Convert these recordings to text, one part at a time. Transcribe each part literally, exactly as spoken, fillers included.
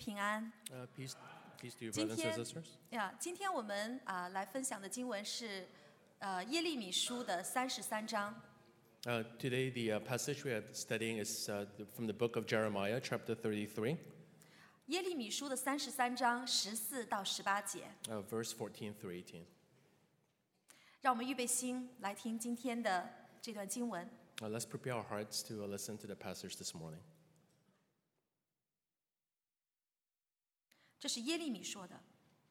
平安。 Uh, peace, peace to you, 今 brothers 天 and sisters. 呀，今天我们啊、来分享的经文是呃耶利米书的三十三章。 Uh, today, the uh, passage we are studying is uh, from the book of Jeremiah, chapter thirty-three, 耶利米书的三十三章十四到十八节， uh, verse fourteen through eighteen. 让我们预备心来听今天的这段经文。 Uh, let's prepare our hearts to uh, listen to the passage this morning. 这是耶利米说的。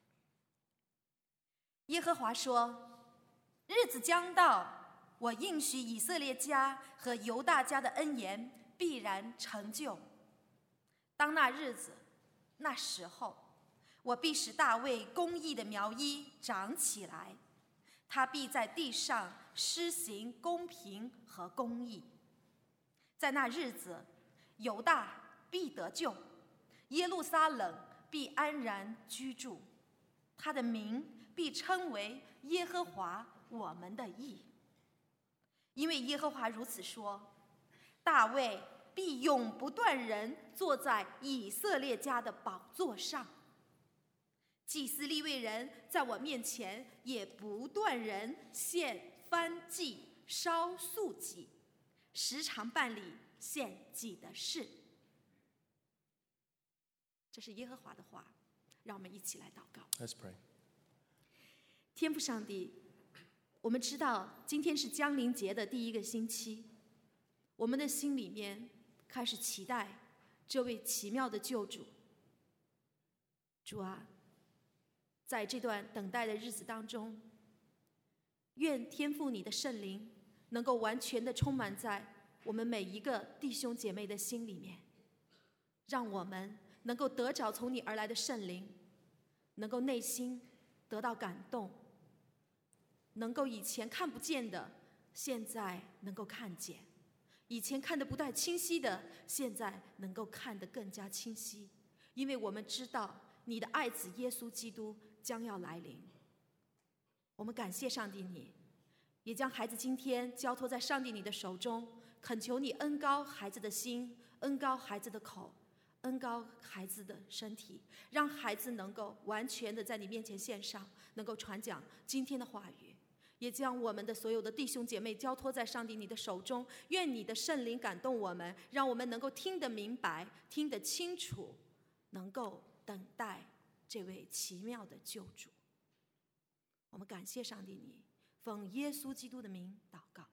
耶和华说：“日子将到，我应许以色列家和犹大家的恩言必然成就。当那日子，那时候，我必使大卫公义的苗裔长起来，他必在地上施行公平和公义。在那日子，犹大必得救，耶路撒冷必安然居住，他的名必称为耶和华我们的义。因为耶和华如此说：大卫必永不断人坐在以色列家的宝座上，祭司利未人在我面前也不断人献燔祭、烧素祭，时常办理献祭的事。”这是耶和华的话，让我们一起来祷告。 Let's pray. 天父上帝，我们知道今天是降临节的第一个星期，我们的心里面开始期待这位奇妙的救主。主啊，在这段等待的日子当中，愿天父你的圣灵能够完全的充满在我们每一个弟兄姐妹的心里面，让我们能够得着从你而来的圣灵，能够内心得到感动，能够以前看不见的现在能够看见，以前看得不太清晰的现在能够看得更加清晰。因为我们知道你的爱子耶稣基督将要来临。我们感谢上帝，你也将孩子今天交托在上帝你的手中，恳求你恩膏孩子的心，恩膏孩子的口，恩膏孩子的身体，让孩子能够完全的在你面前献上，能够传讲今天的话语。也将我们的所有的弟兄姐妹交托在上帝你的手中，愿你的圣灵感动我们，让我们能够听得明白，听得清楚，能够等待这位奇妙的救主。我们感谢上帝你，奉耶稣基督的名祷告。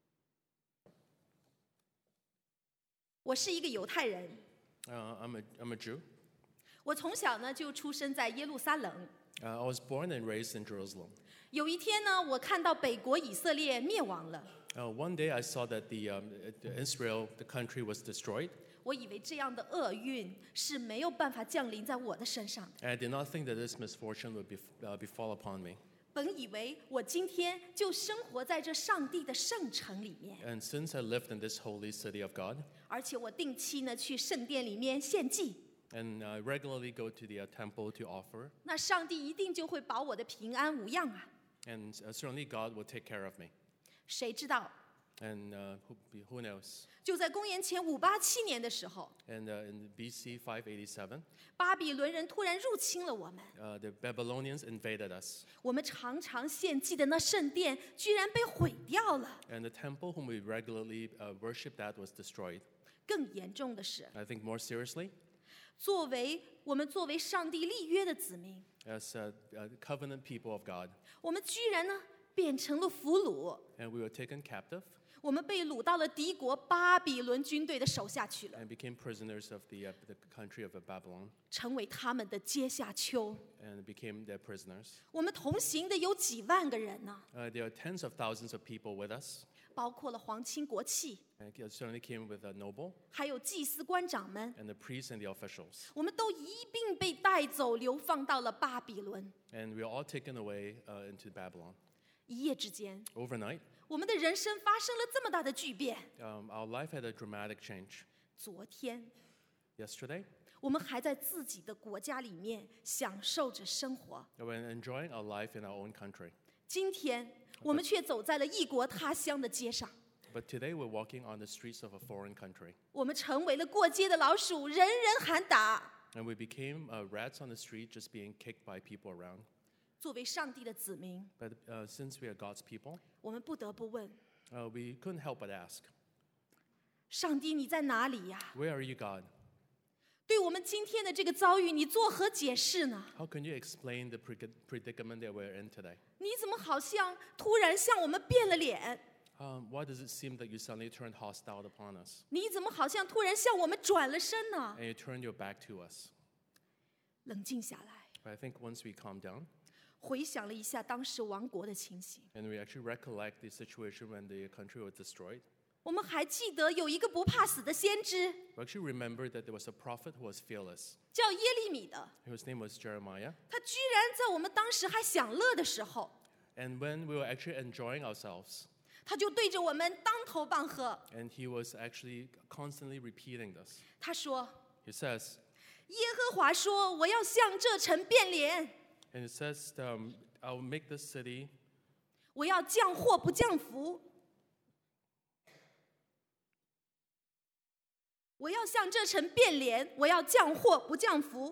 我是一个犹太人， Uh, I'm, a, I'm a Jew. 我从小呢就出生在耶路撒冷。 Uh, I was born and raised in Jerusalem. 有一天呢，我看到北国以色列灭亡了， Uh, one day I saw that the, um, Israel, the country, was destroyed. 我以为这样的厄运是没有办法降临在我的身上的。 And I did not think that this misfortune would bef- uh, befall upon me. 本以为我今天就生活在这上帝的圣城里面， And since I lived in this holy city of God, 而且我定期呢去圣殿里面献祭， and I regularly go to the uh, temple to offer, 那上帝一定就会保我的平安无恙啊！ and uh, certainly God will take care of me. 谁知道， And uh, who, who knows? 就在公元前五八七年的时候， And uh, in B C five eighty-seven, 巴比伦人突然入侵了我们， uh, the Babylonians invaded us. 我们常常献祭的那圣殿居然被毁掉了。 And the temple whom we regularly uh, worshiped at was destroyed. 更严重的是， I think more seriously, 作为我们作为上帝立约的子民， as uh, uh, covenant people of God, 我们居然呢变成了俘虏， and we were taken captive 我们被掳到了敌国巴比伦军队的手下去了， and became prisoners of the, uh, the country of Babylon, 成为他们的阶下囚。 and became their prisoners. 我们同行的有几万个人呢， Uh, there are tens of thousands of people with us, 包括了皇亲国戚， and it certainly came with a noble 还有祭司官长们， and the priests and the officials. 我们都一并被带走，流放到了巴比伦。 And we were all taken away uh, into Babylon. 一夜之间， Overnight, 我们的人生发生了这么大的巨变。 um, our life had a dramatic change. 昨天， Yesterday, 我们还在自己的国家里面享受着生活， we were enjoying our life in our own country. 今天我们却走在了异国他乡的街上。 But today we're walking on the streets of a foreign country. 我们成为了过街的老鼠，人人喊打。 And we became uh, rats on the street, just being kicked by people around. 作为上帝的子民， But uh, since we are God's people, 我们不得不问： uh, we couldn't help but ask, 上帝你在哪里呀？ where are you, God? 对我们今天的这个遭遇，你作何解释呢？ How can you explain the predic- predicament that we're in today? 你怎么好像突然向我们变了脸？ Um, why does it seem that you suddenly turned hostile upon us 你怎么好像突然向我们转了身呢？ and you turned your back to us? 冷静下来， But I think once we calm down 回想了一下当时亡国的情形， and we actually recollect the situation when the country was destroyed, 我们还记得有一个不怕死的先知， we actually remembered that there was a prophet who was fearless, 叫耶利米的。 whose name was Jeremiah. 他居然在我们当时还享乐的时候， And when we were actually enjoying ourselves, 他就对着我们当头棒喝。 and he was actually constantly repeating this. 他说 He says,：“ 耶和华说，我要向这城变脸， and it says, um, I'll make this city, 我要降祸不降福。我要向这城变脸，我要降祸不降福。”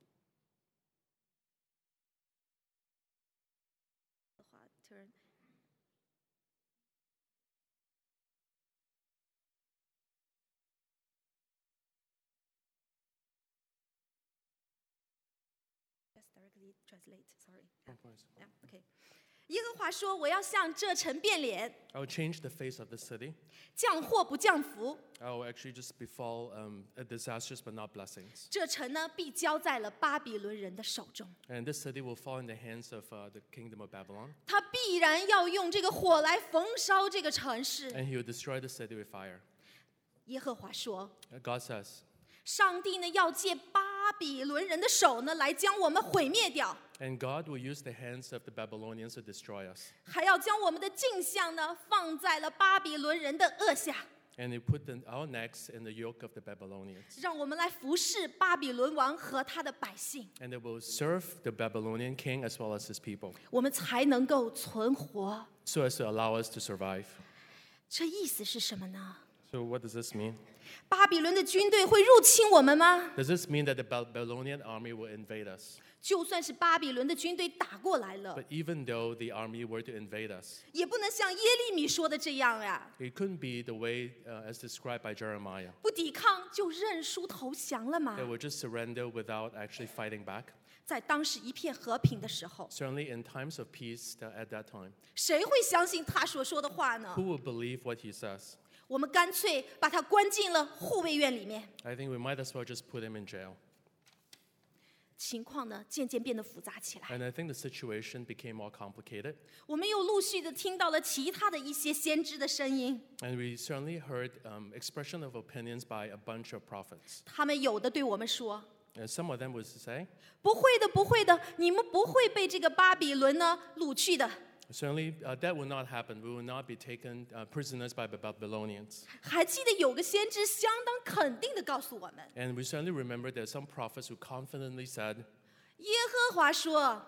Directly translate, sorry. Yeah, okay. 耶和华说：“我要向这城变脸， I'll change the face of the city. 降祸不降福。 I'll actually just befall um, disasters but not blessings. 这城呢，必交在了巴比伦人的手中。 And this city will fall in the hands of uh, the kingdom of Babylon. 他必然要用这个火来焚烧这个城市。 And he will destroy the city with fire. ” 耶和华说 Uh, God says,：“ 上帝呢，要借巴比伦人的手呢，来将我们毁灭掉， and God will use the hands of the Babylonians to destroy us. 还要将我们的镜像呢，放在了巴比伦人的轭下， And he put the, our necks in the yoke of the Babylonians. 让我们来服侍巴比伦王和他的百姓， And they will serve the Babylonian king as well as his people, 我们才能够存活。 so as to allow us to survive. 这意思是什么呢？ So what does this mean? 巴比伦的军队会入侵我们吗？ Does this mean that the Babylonian army will invade us? 就算是巴比伦的军队打过来了， But even though the army were to invade us, 也不能像耶利米说的这样呀， it couldn't be the way uh, as described by Jeremiah. 不抵抗就认输投降了嘛 They。would just surrender without actually fighting back. 在当时一片和平的时候， Certainly in times of peace that at that time, 谁会相信他所说的话呢？ who will believe what he says? 我们干脆把他关进了护卫院里面。 I think we might as well just put him in jail. 情况呢，渐渐变得复杂起来。 And I think the situation became more complicated. 我们又陆续的听到了其他的一些先知的声音， And we certainly heard um, expression of opinions by a bunch of prophets. 他们有的对我们说 And some of them would say,：“ 不会的，不会的，你们不会被这个巴比伦呢掳去的。” certainly uh, that will not happen. We will not be taken uh, prisoners by the Babylonians. 还记得有个先知相当肯定的告诉我们， And we certainly remember there are some prophets who confidently said, 耶和华说，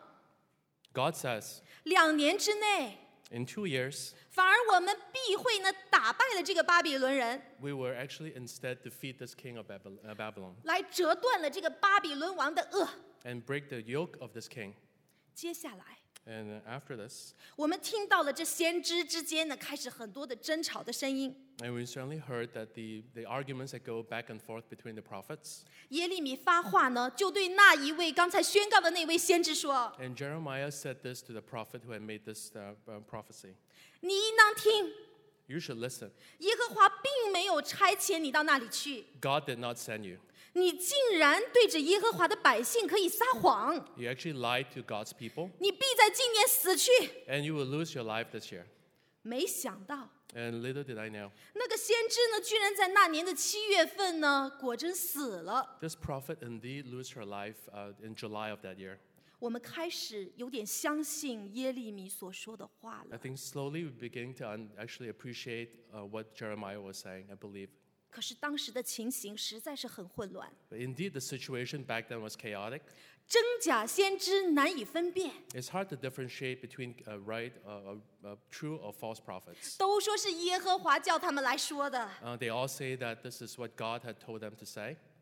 God says, 两年之内， in two years, 反而我们必会呢打败了这个巴比伦人， we will actually instead defeat this king of Babyl- uh, Babylon 来折断了这个巴比伦王的轭。 and break the yoke of this king. 接下来， And after this, 我们听到了这先知之间呢开始很多的争吵的声音。 and we certainly heard that the, the arguments that go back and forth between the prophets. 耶利米发话呢，就对那一位刚才宣告的那位先知说 And Jeremiah said this to the prophet who had made this uh, uh, prophecy. ：“ 你应当听， You should listen. 耶和华并没有差遣你到那里去， God did not send you. 你竟然对着耶和华的百姓可以撒谎， You actually lied to God's people, 你必在今年死去。” and you will lose your life this year. 没想到， And little did I know, 那个先知呢，居然在那年的七月份呢，果真死了。 this prophet indeed lost her life uh, in July of that year. 我们开始有点相信耶利米所说的话 I 了。 think slowly we begin to un- actually appreciate uh, what Jeremiah was saying, I believe. 可是当时的情形实在是很混乱， But indeed, the situation back then was chaotic. 真假先知难以分辨， It's hard to differentiate between uh, right, uh, uh, uh, true or false prophets. 都说是耶和华叫他们来说的。 Uh, they all say that this is what God had told them to say.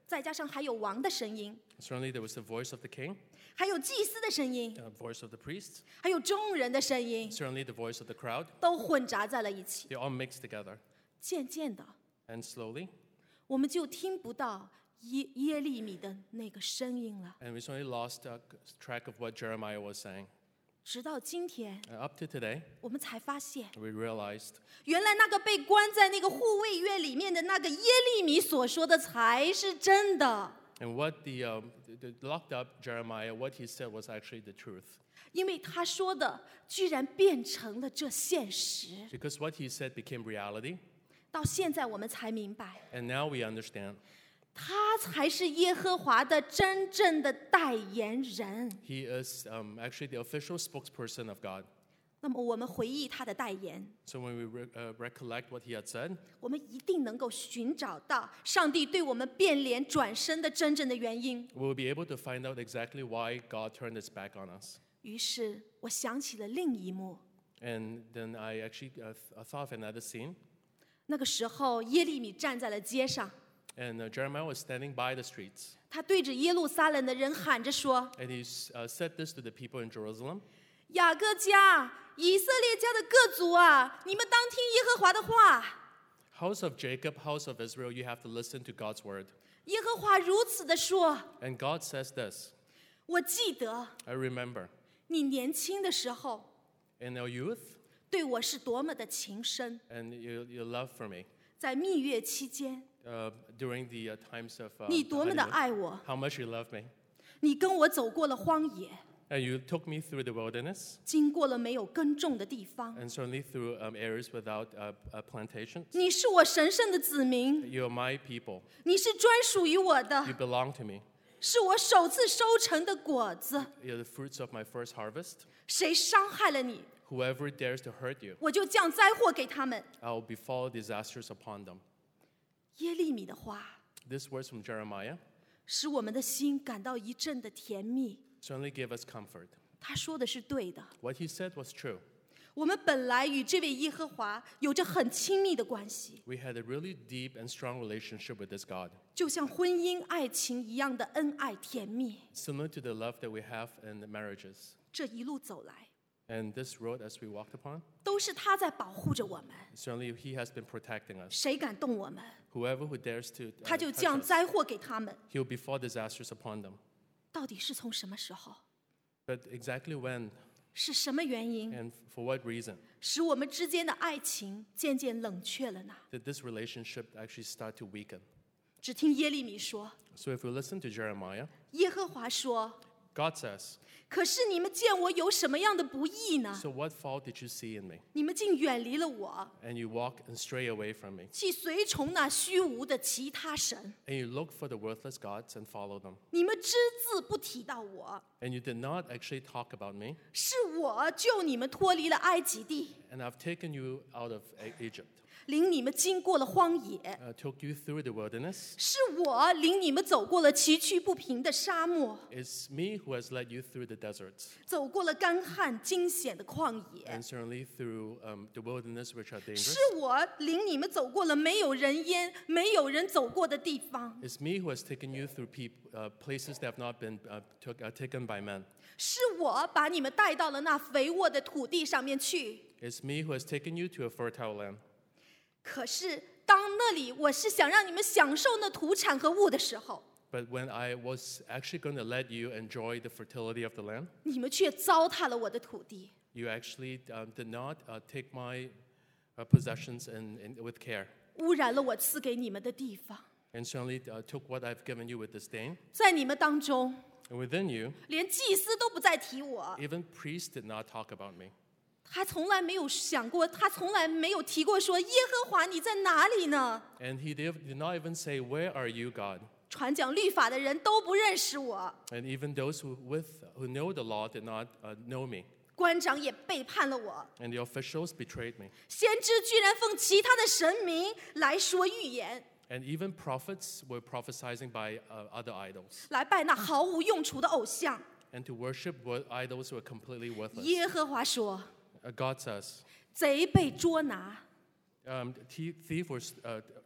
再加上还有王的声音， Certainly, there was the voice of the king, 还有祭司的声音， the voice of the priest, 还有众人的声音， certainly the voice of the crowd. 都混杂在了一起。 They all mixed together. 渐渐的， And slowly, 我们就听不到耶耶利米的那个声音了。 and we suddenly lost uh, track of what Jeremiah was saying. 直到今天， And up to today, 我们才发现， we realized 原来那个被关在那个护卫院里面的那个耶利米所说的才是真的。 and what the, um, the, the locked up Jeremiah, what he said was actually the truth. 因为他说的居然变成了这现实， Because what he said became reality, 到现在我们才明白， and now we understand 他才是耶和华的真正的代言人。 he is um, actually the official spokesperson of God. 那么我们回忆他的代言， So when we re- uh, recollect what he had said, 我们一定能够寻找到上帝对我们变脸转身的真正的原因。 we will be able to find out exactly why God turned his back on us. 于是我想起了另一幕， And then I actually uh, th- I thought of another scene. 那个时候耶利米站在了街上， And uh, Jeremiah was standing by the streets. 他对着耶路撒冷的人喊着说 And he s- uh, said this to the people in Jerusalem. ：“ 雅各家、以色列家的各族啊，你们当听耶和华的话。 House of Jacob, house of Israel, you have to listen to God's word. 耶和华如此的说： And God says this, 我记得 I remember, 你年轻的时候 in your youth 对我是多么的情深， and your, your love for me, 在蜜月期间， uh, during the uh, times of uh, 你 the 多么的 honeymoon, 爱我， how much you love me. 你跟我走过了荒野， And you took me through the wilderness 经过了没有耕种的地方。 and certainly through um, areas without uh, uh, plantations. 你是我神圣的子民， You are my people. 你是专属于我的， You belong to me. 是我首次收成的果子。 You're the fruits of my first harvest. 谁伤害了你， Whoever dares to hurt you, 我就降灾祸给他们。 I will befall disasters upon them. 耶利米的话， This words from Jeremiah 使我们的心感到一阵的甜蜜。 certainly give us comfort. 他说的是对的， What he said was true. 我们本来与这位耶和华有着很亲密的关系， We had a really deep and strong relationship with this God, 就像婚姻爱情一样的恩爱甜蜜。 similar to the love that we have in the marriages. 这一路走来， And this road, as we walked upon, 都是他在保护着我们。 certainly he has been protecting us. 谁敢动我们， Whoever who dares to, 他 uh, 就 touch 降 us, 灾祸给他们。 he will befall disasters upon them. 到底是从什么时候？ But exactly when 是什么原因 and for what reason 使我们之间的爱情渐渐冷却了呢？ did this relationship actually start to weaken? 只听耶利米说， So if we listen to Jeremiah, 耶和华说 God says, 可是你们见我有什么样的不义呢？ so what fault did you see in me? 你们竟远离了我， And you walk and stray away from me. 去随从那虚无的其他神。 And you look for the worthless gods and follow them. 你们只字不提到我， And you did not actually talk about me. 是我救你们脱离了埃及地， And I've taken you out of E- Egypt, 领你们经过了荒野， uh, took you through the wilderness. 是我领你们走过了崎岖不平的沙漠， It's me who has led you through the deserts, 走过了干旱惊险的旷野， and certainly through um, the wilderness, which are dangerous. 是我领你们走过了没有人烟、没有人走过的地方， It's me who has taken you through peop- uh, places that have not been uh, took, uh, taken by men. 是我把你们带到了那肥沃的土地上面去。 It's me who has taken you to a fertile land. 可是当那里我是想让你们享受那土产和物的时候， But when I was actually going to let you enjoy the fertility of the land, 你们却糟蹋了我的土地。 you actually um, did not uh, take my uh, possessions in, in, with care, 污染了我赐给你们的地方， and certainly uh, took what I've given you with disdain. 在你们当中， And within you, 连祭司都不再提我。 even priests did not talk about me. 他从来没有想过，他从来没有提过说耶和华你在哪里呢？ And he did, did not even say, "Where are you, God?" 传讲律法的人都不认识我， And even those who, with, who know the law did not uh, know me. 官长也背叛了我， And the officials betrayed me. 先知居然奉其他的神明来说预言， And even prophets were prophesying by uh, other idols, 来拜那毫无用处的偶像。 and to worship wo- idols who are completely worthless. 耶和华说 Uh, God says, 贼被捉拿， um, thief, thief was uh,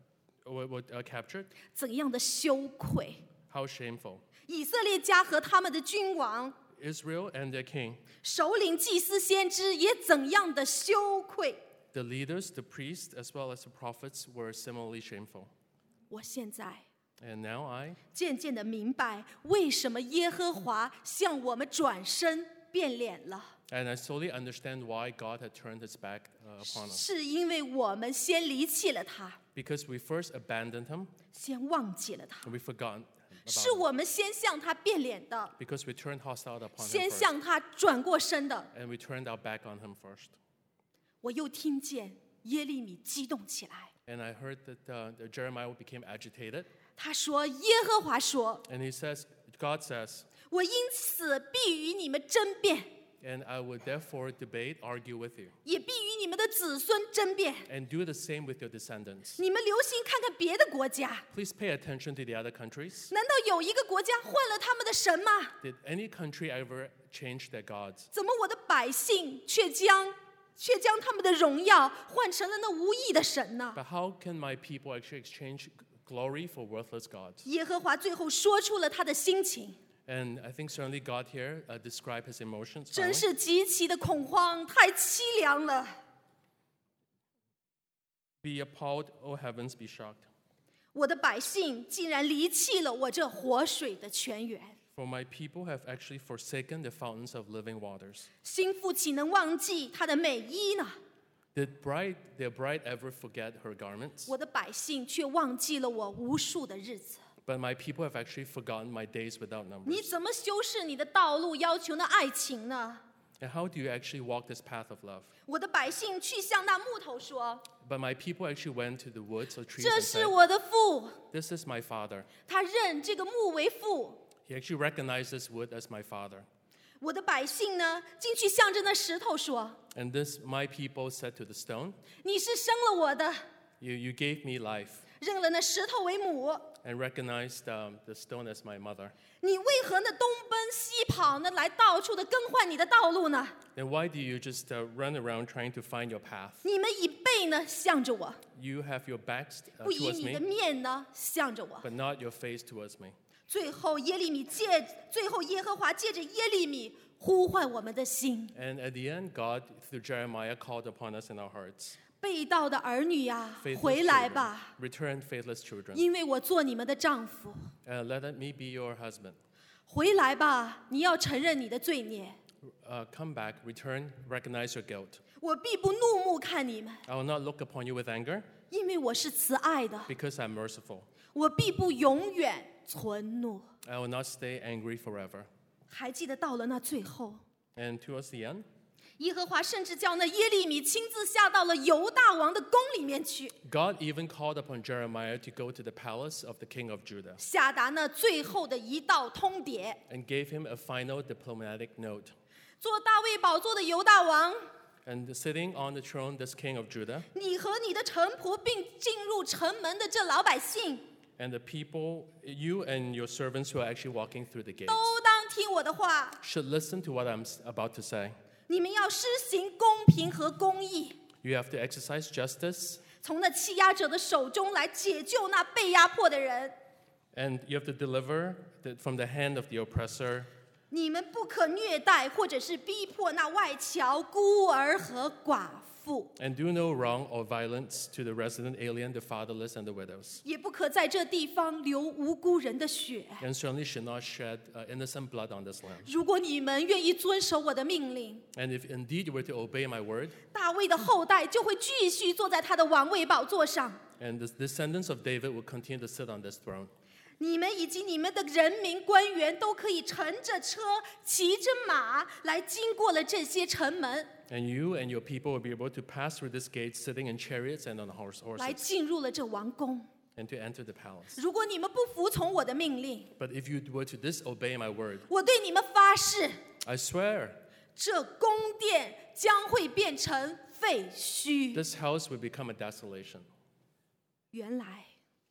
were, were uh, captured. 怎样的羞愧！ How shameful. 以色列家和他们的君王、 Israel and their king, 首领、祭司、先知也怎样的羞愧！ the leaders, the priests, as well as the prophets were similarly shameful. 我现在 And now I, 渐渐的明白，为什么耶和华向我们转身变脸了， and I slowly understand why God had turned his back uh, upon us. 是因为我们先离弃了他， Because we first abandoned him 先忘记了他， and we forgot about 是 him. 我们先向他变脸的， Because we turned hostile upon him 先 first. 向他转过身的。 And we turned our back on him first. 我又听见耶利米激动起来， And I heard that, uh, that Jeremiah became agitated. 他说：“耶和华说， And he says, God says, 我因此必与你们争辩， and I will therefore debate, argue with you, 也必与你们的子孙争辩。 and do the same with your descendants. 你们留心看看别的国家， Please pay attention to the other countries. 难道有一个国家换了他们的神吗？ Did any country ever change their gods? 怎么我的百姓却将却将他们的荣耀换成了那无义的神呢？” But how can my people actually exchange glory for worthless gods? 耶和华最后说出了他的心情， And I think certainly God here uh, described his emotions. 真 finally. 是极其的恐慌，太凄凉了。 Be appalled, O heavens, be shocked. 我的百姓竟然离弃了我这活水的泉源， For my people have actually forsaken the fountains of living waters. 心腹岂能忘记他的美衣呢？ Did bride, their bride ever forget her garments? 我的百姓却忘记了我无数的日子。 But my people have actually forgotten my days without 你 numbers. 怎么修饰你的道路，要求那爱情呢？ And how do you actually walk this path of love? 我的百姓去向那木头说 But my people actually went to the woods or：“ trees 这 and 是 said, 我的父。 This is my father. ” 他认这个木为父。 He actually recognized this wood as my father. 我的百姓呢，竟去向着那石头说 And this my people said to the stone,：“ 你是生了我的， You, you gave me life, 认了那石头为母。 and recognized um, the stone as my mother. 你为何呢东奔西跑呢，来到处的更换你的道路呢？ Then why do you just uh, run around trying to find your path? 你们以背呢向着我， You have your backs uh, 不以 towards 你的 me, 面呢向着我。” but not your face towards me. 最后耶利米借，最后耶和华借着耶利米呼唤我们的心。 And at the end, God, through Jeremiah, called upon us in our hearts. 被盗的儿女呀、 Faithless 回来 children, 吧， return faithless children. 因为我做你们的丈夫。 Uh, let me be your husband. 回来吧，你要承认你的罪孽， Uh, come back, return, recognize your guilt. 我必不怒目看你们， I will not look upon you with anger 因为我是慈爱的， because I'm merciful. 我必不永远存怒。 I will not stay angry forever. 还记得到了那最后， And towards the end, 耶和华甚至叫那耶利米亲自下到了犹大王的宫里面去， God even called upon Jeremiah to go to the palace of the king of Judah 下达那最后的一道通牒。 and gave him a final diplomatic note. 做大卫宝座的犹大王， And sitting on the throne, this king of Judah, 你和你的臣仆，并进入城门的这老百姓， and the people, you and your servants who are actually walking through the gates, 都当听我的话。 should listen to what I'm s- about to say. 你们要施行公平和公义， You have to exercise justice, 从那欺压者的手中来解救那被压迫的人。 and you have to deliver the, from the hand of the oppressor. 你们不可虐待或者是逼迫那外侨、孤儿和寡妇， And do no wrong or violence to the resident alien, the fatherless, and the widows. 也不可在这地方流无辜人的血。 And certainly should not shed uh, innocent blood on this land. 如果你们愿意遵守我的命令， And if indeed you were to obey my word, 大卫的后代就会继续坐在他的王位宝座上。 and the descendants of David will continue to sit on this throne. 你们以及你们的人民官员都可以乘着车、骑着马来经过了这些城门， And you and your people will be able to pass through this gate sitting in chariots and on horse, 来 horses 进入了这王宫。 and to enter the palace. 如果你们不服从我的命令， But if you were to disobey my word, 我对你们发誓， I swear 这宫殿将会变成废墟。 this house will become a desolation. 原来，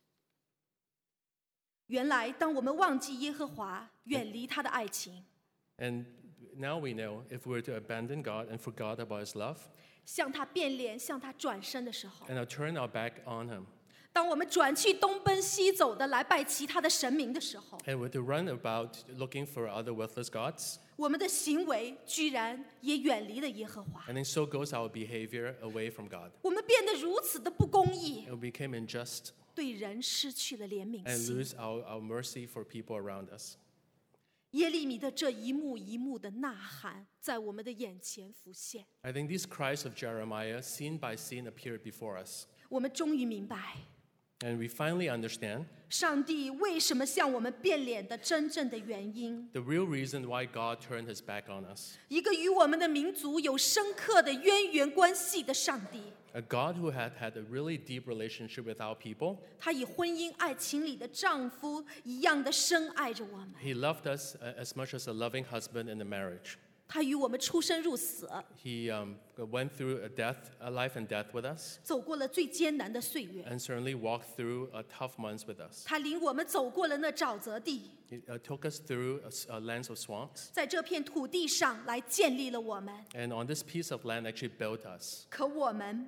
原来，当我们忘记耶和华，远离他的爱情， And now we know if we were to abandon God and forgot about his love 向他变脸、向他转身的时候， and now turn our back on him, 当我们转去东奔西走的来拜其他的神明的时候， And we're to run about looking for other worthless gods. 我们的行为居然也远离了耶和华。 And then so goes our behavior away from God. 我们变得如此的不公义， And we became unjust 对人失去了怜悯 and 心。 lose our, our mercy for people around us. 耶利米的这一幕一幕的呐喊，在我们的眼前浮现。 I think these cries of Jeremiah, scene by scene, appeared before us. 我们终于明白， And we finally understand 上帝为什么向我们变脸的真正的原因。 the real reason why God turned his back on us. 一个与我们的民族有深刻的渊源关系的上帝， A God who had had a really deep relationship with our people. 他以婚姻爱情里的丈夫一样的深爱着我们。 He loved us uh, as much as a loving husband in a marriage. 他与我们出生入死， He um, went through a death, a life and death with us, 走过了最艰难的岁月。 and certainly walked through uh, tough months with us. 他领我们走过了那沼泽地， He uh, took us through a, s- a lands of swamps, 在这片土地上来建立了我们。 and on this piece of land actually built us. 可我们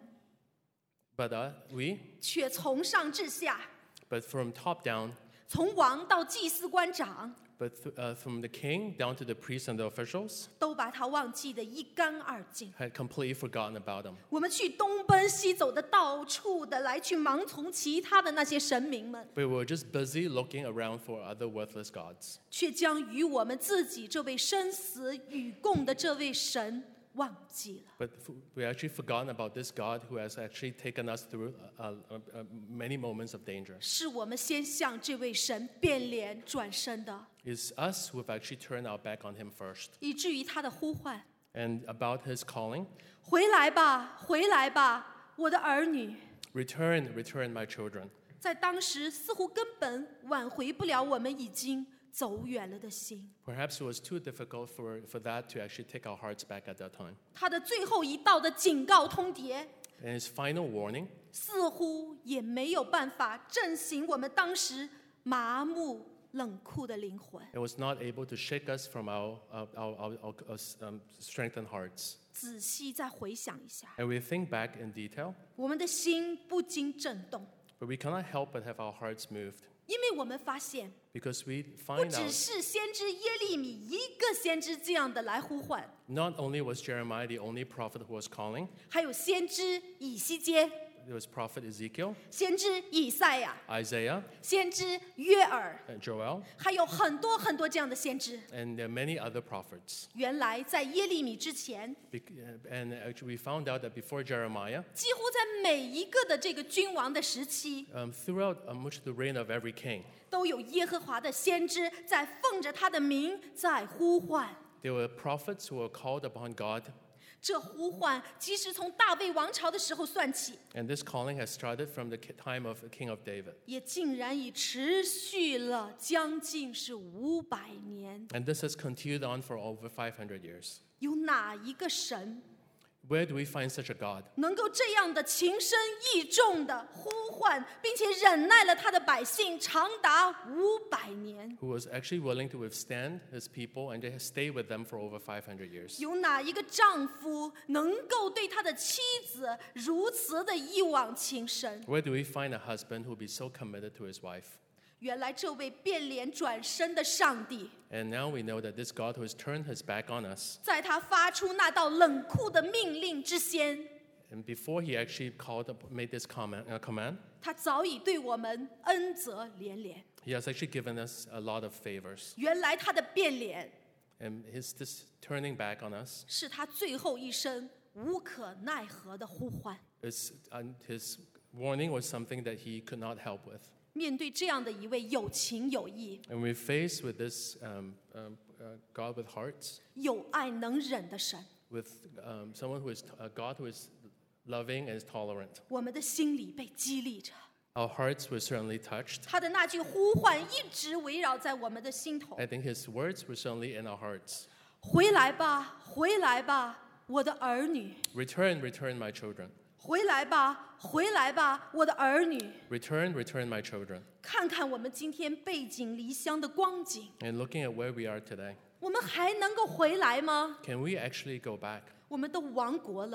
But uh, we, 却从上至下， but from top down, 从王到祭司官长， but th- uh, from the king down to the priests and the officials, 都把他忘记得一干二净。 had completely forgotten about him. 我们去东奔西走的，到处的来去盲从其他的那些神明们， We were just busy looking around for other worthless gods. 却将与我们自己这位生死与共的这位神忘记了。 But f- we actually forgotten about this God who has actually taken us through uh, uh, uh, many moments of danger. 是我们先向这位神变脸转身的， It's us who have actually turned our back on him first. 以至于他的呼唤： And about his calling, 回来吧，回来吧，我的儿女。 return, return, my children. 在当时似乎根本挽回不了我们已经走远了的心。 Perhaps it was too difficult for, for that to actually take our hearts back at that time. 他的最后一道的警告通牒， And his final warning 似乎也没有办法振醒我们当时麻木冷酷的灵魂。 it was not able to shake us from our, our, our, our, our um, strengthened hearts. 仔细再回想一下， And we think back in detail, 我们的心不禁震动， but we cannot help but have our hearts moved 因为我们发现， because we 不 find 只 out 是先知耶利米一个先知这样的来呼唤， not only was Jeremiah the only prophet who was calling, 还有先知以西结、 there was prophet Ezekiel, 先知以赛亚、 Isaiah, 先知约尔， and Joel, 还有很多很多这样的先知。 and there are many other prophets. 原来在耶利米之前， Bec- uh, And actually we found out that before Jeremiah, 几乎在每一个的这个君王的时期， um, throughout uh, much of the reign of every king, 都有耶和华的先知在奉着他的名在呼唤。 there were prophets who were called upon God, 这呼唤即使从大卫王朝的时候算起， and this calling has started from the ki- time of King of David. 也竟然已持续了将近是五百年。 And this has continued on for over five hundred years. 有哪一个神 Where do we find such a God 能够这样的情深意重的呼唤，并且忍耐了他的百姓长达五百年？ who was actually willing to withstand his people and they stay with them for over five hundred years? 有哪一个丈夫能够对他的妻子如此的一往情深？ Where do we find a husband who will be so committed to his wife? 原来这位变脸转身的上帝， And now we know that this God who has turned his back on us, 在他发出那道冷酷的命令之先， and before he actually called up, made this comment, uh, command, 他早已对我们恩泽连连。 he has actually given us a lot of favors. 原来他的变脸 And his this turning back on us 是他最后一声无可奈何的呼唤。 is and his warning was something that he could not help with. 面对这样的一位有情有义、 And we're faced with this um, um, uh, God with hearts, 有爱能忍的神， with um, someone who is a God who is loving and is tolerant. 我们的心里被激励着。 Our hearts were certainly touched. 他的那句呼唤一直围绕在我们的心头。 I think his words were certainly in our hearts. 回来吧，回来吧，我的儿女！ Return, return, my children. 回来吧，回来吧，我的儿女！ Return, return, my children. 看看我们今天背井离乡的光景， And looking at where we are today, 我们还能够回来吗？ can we actually go back? 我们都亡国了，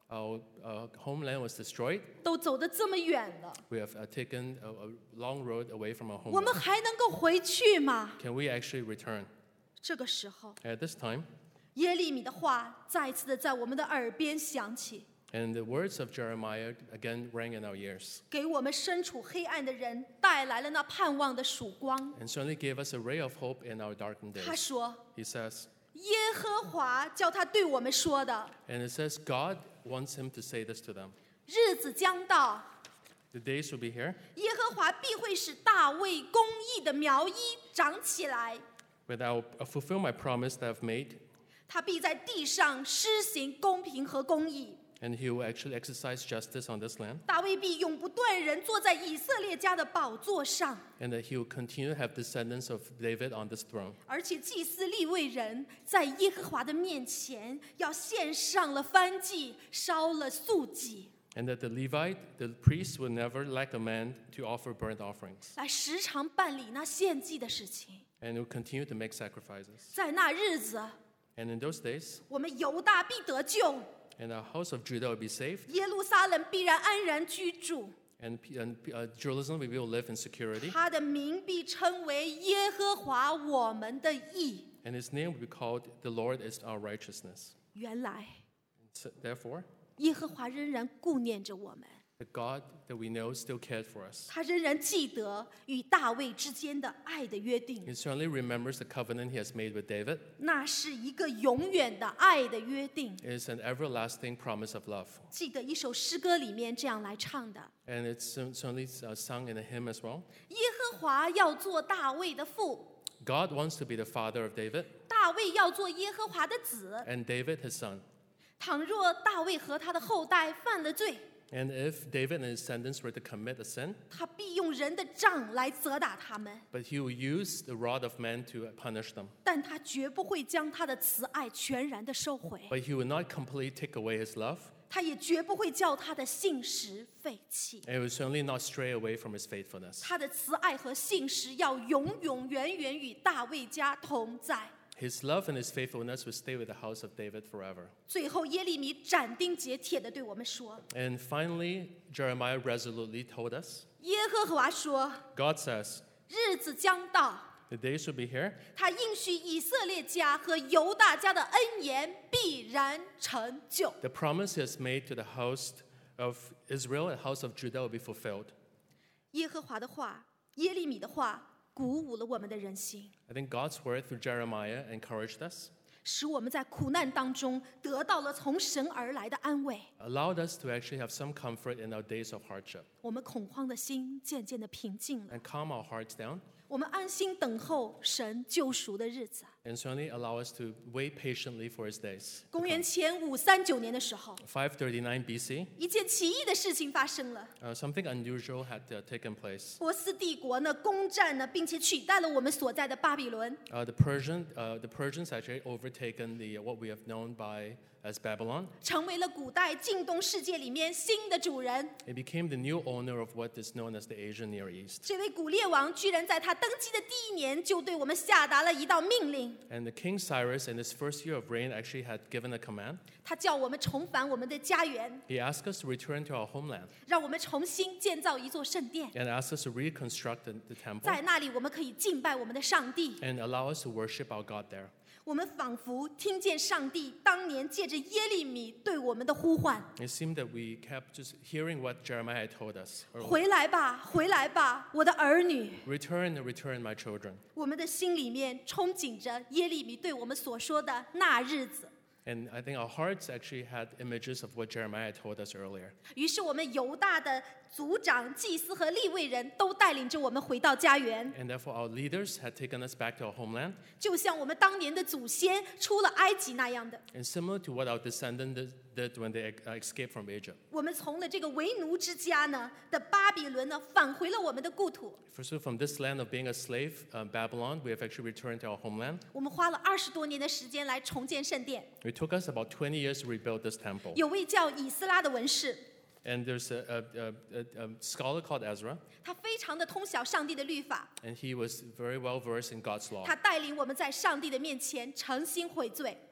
our uh, homeland was destroyed. 都走得这么远了， We have uh, taken a, a long road away from our 我们 homeland. 还能够回去吗？ Can we actually return? 这个时候， At this time, 耶利米的话再次的在我们的耳边响起， and the words of Jeremiah again rang in our ears, 给我们身处黑暗的人带来了那盼望的曙光。 and certainly gave us a ray of hope in our darkened 他 days. 说 He says,：“ 耶和华叫他对我们说的， and it says God wants him to say this to them. 日子将到， The days will be here 耶和华必会使大卫公义的苗裔长起来， when I will fulfill my promise that I've made, 他必在地上施行公平和公义。 and he will actually exercise justice on this land, 大卫必永不断人坐在以色列家的宝座上， and that he will continue to have descendants of David on this throne. 而且祭司利未人在耶和华的面前要献上了燔祭，烧了素祭， And that the Levite, the priest, will never lack a man to offer burnt offerings, 来时常办理那献祭的事情。 and will continue to make sacrifices. 在那日子， And in those days, 我们犹大必得救， and our house of Judah will be saved, 耶路撒冷必然安然居住， and, and uh, Jerusalem we will live in security, 他的名必称为耶和华我们的义。 and his name will be called the Lord is our righteousness. 原来 So, therefore, 耶和华仍然顾念着我们， the God that we know still cared for us. 他仍然记得与大卫之间的爱的约定， He certainly remembers the covenant he has made with David. 那是一个永远的爱的约定。 It is an everlasting promise of love. 记得一首诗歌里面这样来唱的： And it's cer- certainly uh, sung in a hymn as well. 耶和华要做大卫的父， God wants to be the father of David, 大卫要做耶和华的子。 and David his son. 倘若大卫和他的后代犯了罪， And if David and his descendants were to commit a sin, 他必用人的杖来责打他们， but he will use the rod of man to punish them. 但他绝不会将他的慈爱全然的收回， But he will not completely take away his love, 他也绝不会叫他的信实废弃。 and he will certainly not stray away from his faithfulness. 他的慈爱和信实要永永远远与大卫家同在。 His love and his faithfulness will stay with the house of David forever. 最后，耶利米斩钉截铁地对我们说 And finally, Jeremiah resolutely told us,：“ 耶和华说， God says, 日子将到， the days will be here, 他应许以色列家和犹大家的恩言必然成就。 the promise he has made to the house of Israel and house of Judah will be fulfilled. ” 耶和华的话，耶利米的话，鼓舞了我们的人心， I think God's word through Jeremiah encouraged us, 使我们在苦难当中得到了从神而来的安慰。 allowed us to actually have some comfort in our days of hardship, 我们恐慌的心渐渐的平静了， and calm our hearts down, 我们安心等候神救赎的日子。 and certainly allow us to wait patiently for his days. 公元前五三九年的时候， five thirty-nine B C, 一件奇异的事情发生了。 uh, something unusual had uh, taken place. 波斯帝国呢攻占呢，并且取代了我们所在的巴比伦， Uh, the Persian, uh, the Persians actually overtaken the uh, what we have known by as Babylon. 成为了古代近东世界里面新的主人。 It became the new owner of what is known as the Asian Near East. 这位古列王居然在他登基的第一年就对我们下达了一道命令， And the King Cyrus, in his first year of reign, actually had given a command. 他叫我们重返我们的家园， He asked us to return to our homeland 让我们重新建造一座圣殿， and asked us to reconstruct the, the temple 在那里我们可以敬拜我们的上帝。 and allow us to worship our God there. 我们仿佛听见上帝当年借着耶利米对我们的呼唤： It seemed that we kept just hearing what Jeremiah had told us. earlier. 回来吧，回来吧，我的儿女。 Return, return, my children. 我们的心里面憧憬着耶利米对我们所说的那日子。 And I think our hearts actually had images of what Jeremiah had told us earlier. 于是我们犹大的族长、祭司和利未人都带领着我们回到家园， And therefore, our leaders had taken us back to our homeland. 就像我们当年的祖先出了埃及那样的。 And similar to what our descendants did- did when they uh, escaped from Egypt. 我们从了这个为奴之家呢的巴比伦呢，返回了我们的故土。 So from this land of being a slave, uh, Babylon, we have actually returned to our homeland. 我们花了二十多年的时间来重建圣殿。 It took us about twenty years to rebuild this temple. 有位叫以斯拉的文士， And there's a, a, a, a, a scholar called Ezra, 他非常的通晓上帝的律法， and he was very well versed in God's law. 他带领我们在上帝的面前诚心悔罪。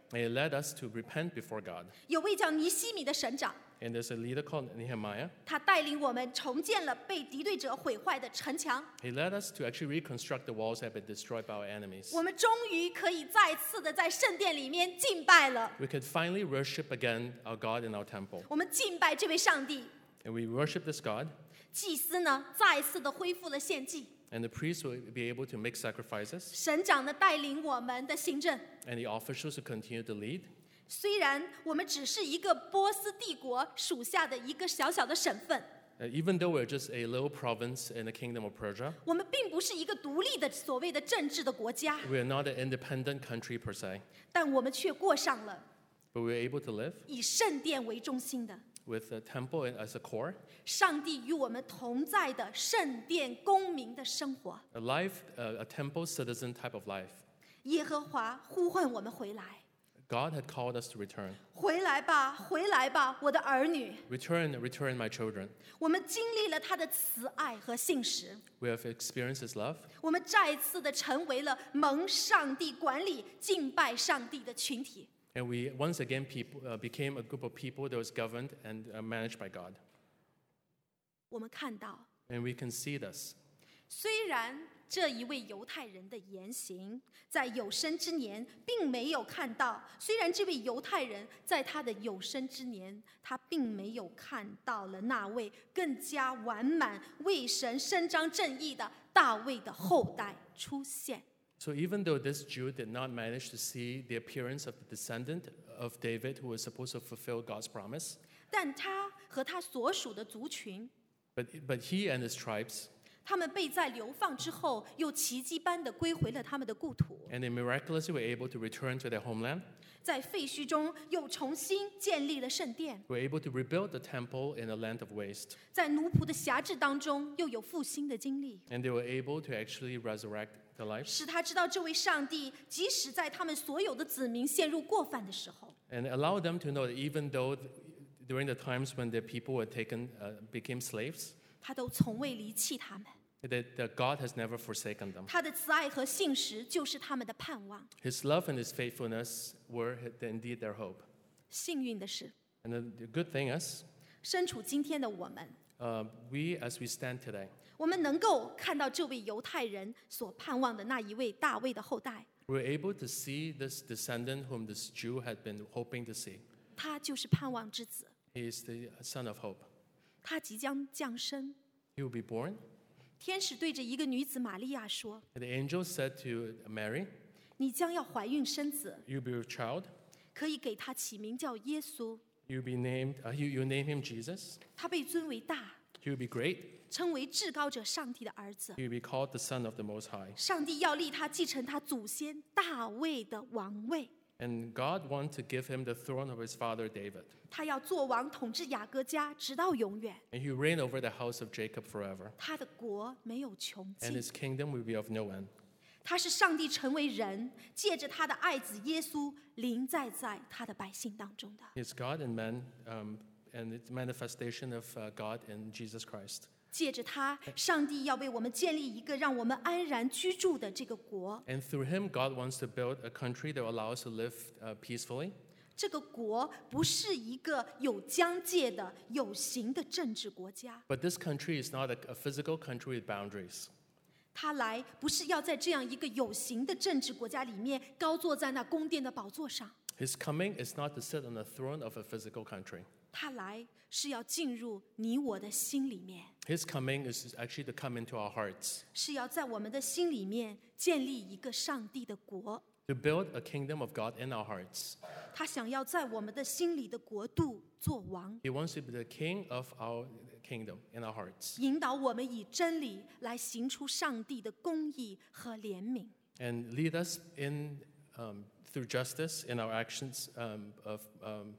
And he led us to repent before God. 有位叫尼西米的省长， And there's a leader called Nehemiah. 他带领我们重建了被敌对者毁坏的城墙。 He led us to actually reconstruct the walls that had been destroyed by our enemies. 我们终于可以再次的在圣殿里面敬拜了。 We could finally worship again our God in our temple. 我们敬拜这位上帝。 And we worship this God. 祭司呢，再次的恢复了献祭。 And the priests will be able to make sacrifices. 省长呢，带领我们的行政。 And the officials will continue to lead. 虽然我们只是一个波斯帝国属下的一个小小的省份， Uh, even though we're just a little province in the kingdom of Persia, 我们并不是一个独立的所谓的政治的国家， we are not an independent country per se, 但我们却过上了 but we're able to live 以圣殿为中心的 with the temple as a core, 上帝与我们同在的圣殿公民的生活。 a life, uh, a temple citizen type of life. 耶和华呼唤我们回来， God had called us to return. 回来吧，回来吧，我的儿女。 Return, return, my children. 我们经历了他的慈爱和信实， We have experienced His love. 我们再次的成为了蒙上帝管理、敬拜上帝的群体。 And we once again people, uh, became a group of people that was governed and uh, managed by God. 我们看到， And we can see this. 虽然这一位犹太人的言行在有生之年并没有看到，虽然这位犹太人在他的有生之年，他并没有看到了那位更加完满、为神伸张正义的大卫的后代出现。 So even though this Jew did not manage to see the appearance of the descendant of David who was supposed to fulfill God's promise, 但他和他所属的族群， but, but he and his tribes, 他们被在流放之后，又奇迹般的归回了他们的故土， and they miraculously were able to return to their homeland, 在废墟中又重新建立了圣殿， were able to rebuild the temple in a land of waste, 在奴仆的辖制当中又有复兴的经历， and they were able to actually resurrect their lives 使他知道这位上帝，即使在他们所有的子民陷入过犯的时候， and allow them to know that even though th- during the times when their people were taken, uh, became slaves, 他都从未离弃他们。 that, that God has never forsaken them. 他的慈爱和信实就是他们的盼望。 His love and his faithfulness were indeed their hope. 幸运的是， And the, the good thing is, 身处今天的我们， uh, we as we stand today, 我们能够看到这位犹太人所盼望的那一位大卫的后代， we're able to see this descendant whom this Jew had been hoping to see. 他就是盼望之子， He is the son of hope. 他即将降生。 He will be born. 天使对着一个女子玛利亚说 And the angel said to Mary, ：“ 你将要怀孕生子， "You be a child. 可以给他起名叫耶稣。 You be named. Uh, you, you name him Jesus. 他被尊为大， He will be great. 称为至高者上帝的儿子。 He will be called the Son of the Most High." 上帝要立他继承他祖先大卫的王位， And God wants to give him the throne of his father David. 他要做王，统治雅各家，直到永远。 And he will reign over the house of Jacob forever. 他的国没有穷 And 尽。 his kingdom will be of no end. 他是上帝成为人，借着他的爱子耶稣临在在他的百姓当中的。 He is God and man, um, and it's manifestation of uh, God in Jesus Christ. 借着他，上帝要为我们建立一个让我们安然居住的这个国。 And through him, God wants to build a country that will allow us to live uh, peacefully. 这个国不是一个有疆界的、有形的政治国家， But this country is not a, a physical country with boundaries. 他来不是要在这样一个有形的政治国家里面高坐在那宫殿的宝座上， His coming is not to sit on the throne of a physical country. 他来是要进入你我的心里面， His coming is actually to come into our hearts, 是要在我们的心里面建立一个上帝的国。 to build a kingdom of God in our hearts. 他想要在我们的心里的国度做王， He wants to be the king of our kingdom in our hearts 引导我们以真理来行出上帝的公义和怜悯。 and lead us in um, through justice in our actions um, of um,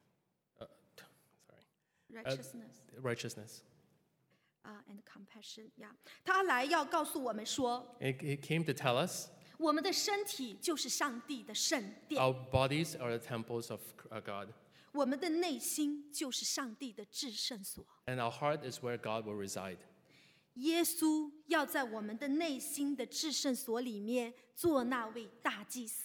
uh, sorry Righteousness righteousness. 啊、and compassion， 呀、yeah. 他来要告诉我们说， It, it came to tell us 我们的身体就是上帝的圣殿， our bodies are the temples of uh, God, 我们的内心就是上帝的至圣所。 and our heart is where God will reside. 耶稣要在我们的内心的至圣所里面做那位大祭司，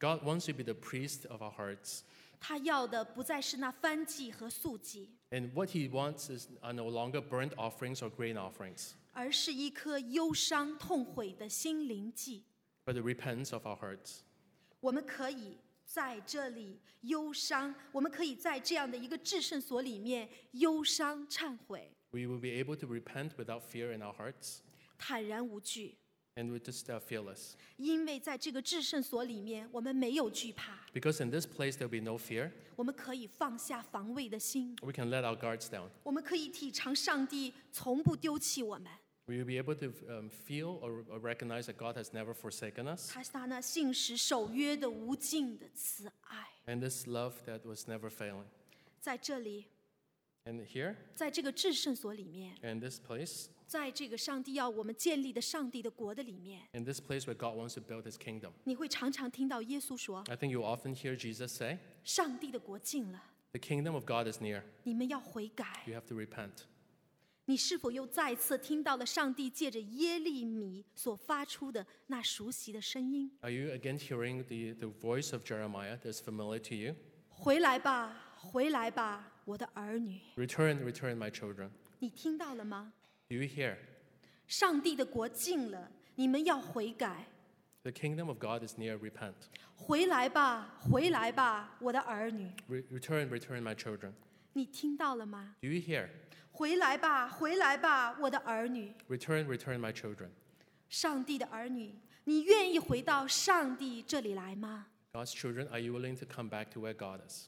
God wants to be the priest of our hearts. 他要的不再是那燔祭和素祭， And what he wants is are no longer burnt offerings or grain offerings, 而是一颗忧伤痛悔的心灵祭。 but the repentance of our hearts. 我们可以在这里忧伤，我们可以在这样的一个至圣所里面忧伤忏悔， We will be able to repent without fear in our hearts, 坦然无惧， and we're just uh, fearless. 因为在这个至圣所里面，我们没有惧怕， Because in this place there will be no fear, 我们可以放下防卫的心， we can let our guards down. 我们可以体尝上帝从不丢弃我们， We will be able to um, feel or, or recognize that God has never forsaken us, 他是他那信实守约的无尽的慈爱。 and this love that was never failing. 在这里， And here, 在这个至圣所里面， in this place, 在这个上帝要我们建立的上帝的国的里面， in this place where God wants to build his kingdom, 你会常常听到耶稣说 I think you often hear Jesus say, 上帝的国近了， the kingdom of God is near. 你们要悔改。 You have to repent. 你是否又再次听到了上帝借着耶利米所发出的那熟悉的声音？ Are you again hearing the, the voice of Jeremiah that's familiar to you? 回来吧，回来吧，我的儿女！ Return, return, my children. 你听到了吗？ Do you hear? 上帝的国近了，你们要悔改。 The kingdom of God is near, repent. 回来吧，回来吧，我的儿女！ Re- return, return, my children. 你听到了吗？ Do you hear? 回来吧，回来吧，我的儿女！ Return, return, my children. 上帝的儿女，你愿意回到上帝这里来吗？ God's children, are you willing to come back to where God is?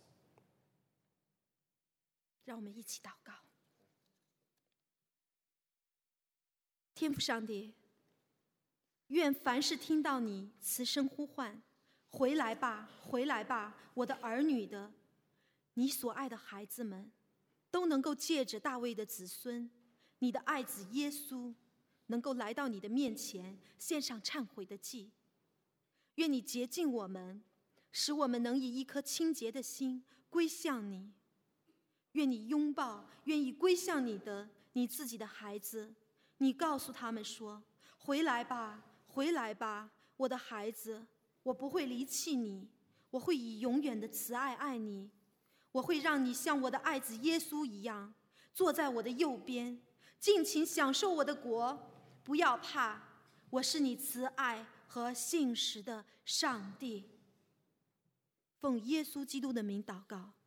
让我们一起祷告。天父上帝，愿凡是听到你此声呼唤，回来吧，回来吧，我的儿女的，你所爱的孩子们，都能够借着大卫的子孙，你的爱子耶稣，能够来到你的面前，献上忏悔的祭。愿你洁净我们，使我们能以一颗清洁的心归向你。愿你拥抱愿意归向你的你自己的孩子，你告诉他们说：回来吧，回来吧，我的孩子，我不会离弃你，我会以永远的慈爱爱你，我会让你像我的爱子耶稣一样，坐在我的右边，尽情享受我的国。不要怕，我是你慈爱和信实的上帝。奉耶稣基督的名祷告。